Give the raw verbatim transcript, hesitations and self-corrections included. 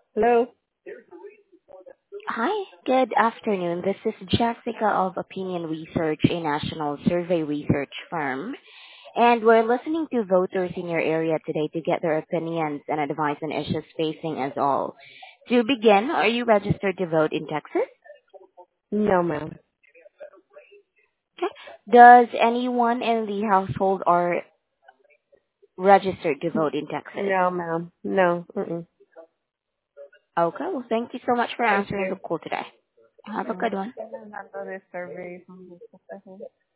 Hello? Hi, good afternoon. This is Jessica of Opinion Research, a national survey research firm, and we're listening to voters in your area today to get their opinions and advice on issues facing us all. To begin, are you registered to vote in Texas? No, ma'am. Okay. Does anyone in the household are registered to vote in Texas? No, ma'am. No. Mm-mm. Okay, well, thank you so much for Thank answering the you. call today. Have a good Uh, one. estoy mandando de survey.